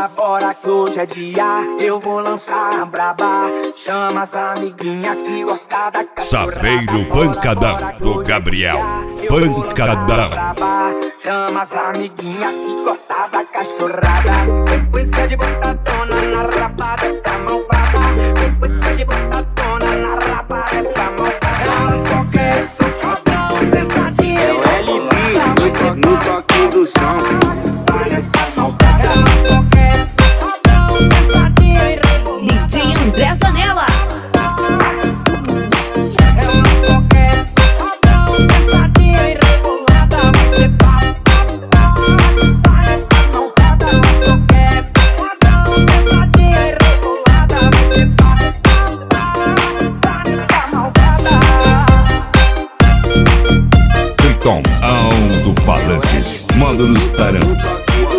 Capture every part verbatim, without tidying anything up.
bora, bora que hoje é dia. Eu vou lançar a braba. Chama as amiguinha que gosta da cachorrada. Saveiro Pancadão do Gabriel. Pancadão. Chama as amiguinha que gosta da cachorrada. Sequência de botadona na raba dessa malvada. Sequência de botadona na raba dessa malvada. Ela só quer socadão, sentadinha. É o L B, no toque do som. D J André Zanella. Triton Alto-Falantes. Módulos Taramps.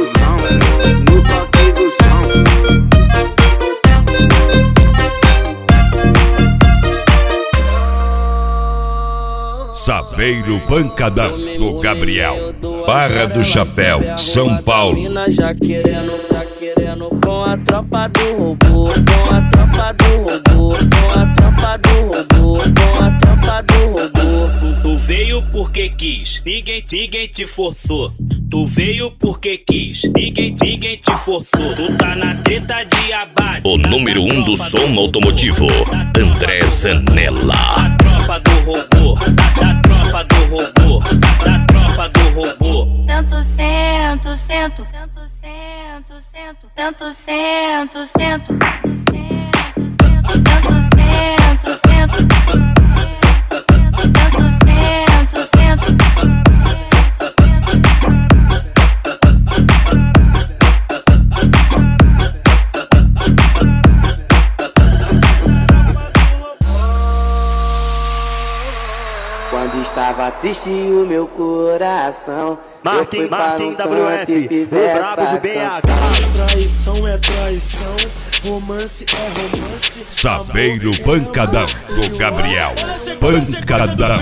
Saveiro Pancadão do Gabriel. Barra do Chapéu, São Paulo. Já querendo, já querendo com a tropa do robô, com a tropa do robô, com a tropa do robô, com a tropa do robô. Tu veio porque quis, ninguém, ninguém te forçou. Tu veio porque quis, ninguém, ninguém te forçou. Tu tá na treta de abate. O número um do som automotivo, André Zanella. Da tropa do robô, da tropa do robô, da tropa do robô. Tanto sento, sento, tanto sento, sento, tanto sento, sento, tanto sento, sento, tanto sento, sento, tanto sento, sento. Quando estava triste o meu coração, Martin, Martin W F, o brabo do B H. Traição é traição, romance é romance. Saveiro Pancadão do Gabriel. Pancadão.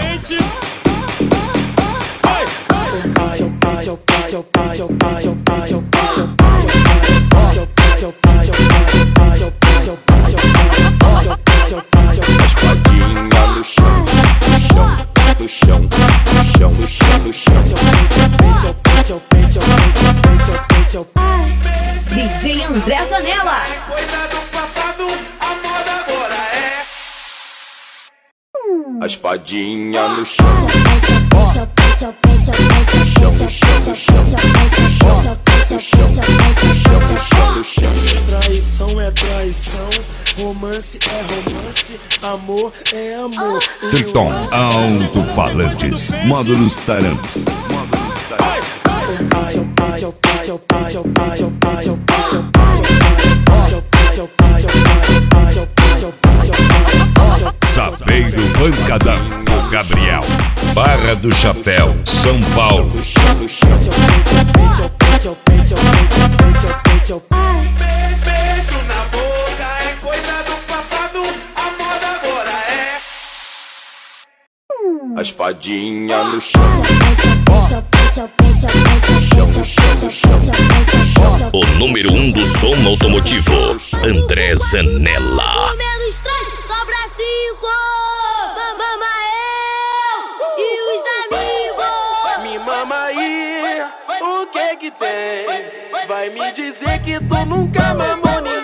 Espadinha no chão, no chão, no chão, no chão, no chão, no chão. D J André Zanella. Coisa do passado, a moda agora é. A espadinha no chão, no chão, no chão, no chão, no chão, no chão, no chão, no chão. Traição é traição, romance é romance, amor é amor. Triton Alto-Falantes. Módulos Taramps. Saveiro Pancadão do Gabriel. Barra do Chapéu, São Paulo. Beijo na boca é coisa do passado, a moda agora é. A espadinha no chão, no chão, no chão, no chão. O número um do som automotivo, André Zanella. Menos três, sobra cinco. Mama eu e os amigos. Me mama aí, o que que tem? Vai me dizer que tu nunca mamou ninguém.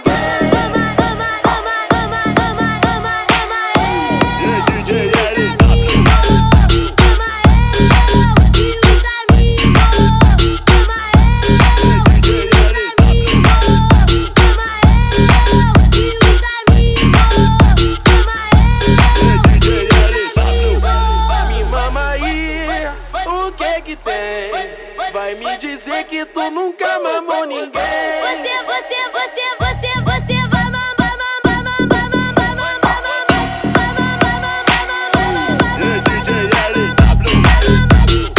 Vai me dizer que tu nunca mamou ninguém. Você, você, você, você, você vai mamar, mamar, mamar, mamar, mamar, mamar. D J L W.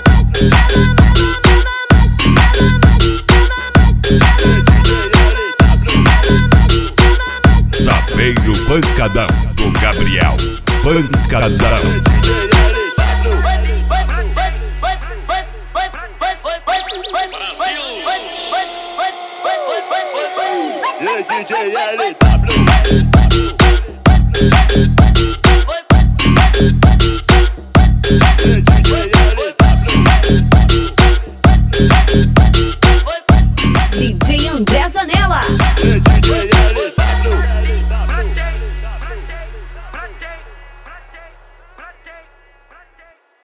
Saveiro Pancadão do Gabriel. Pancadão. Brasil! E D J L W.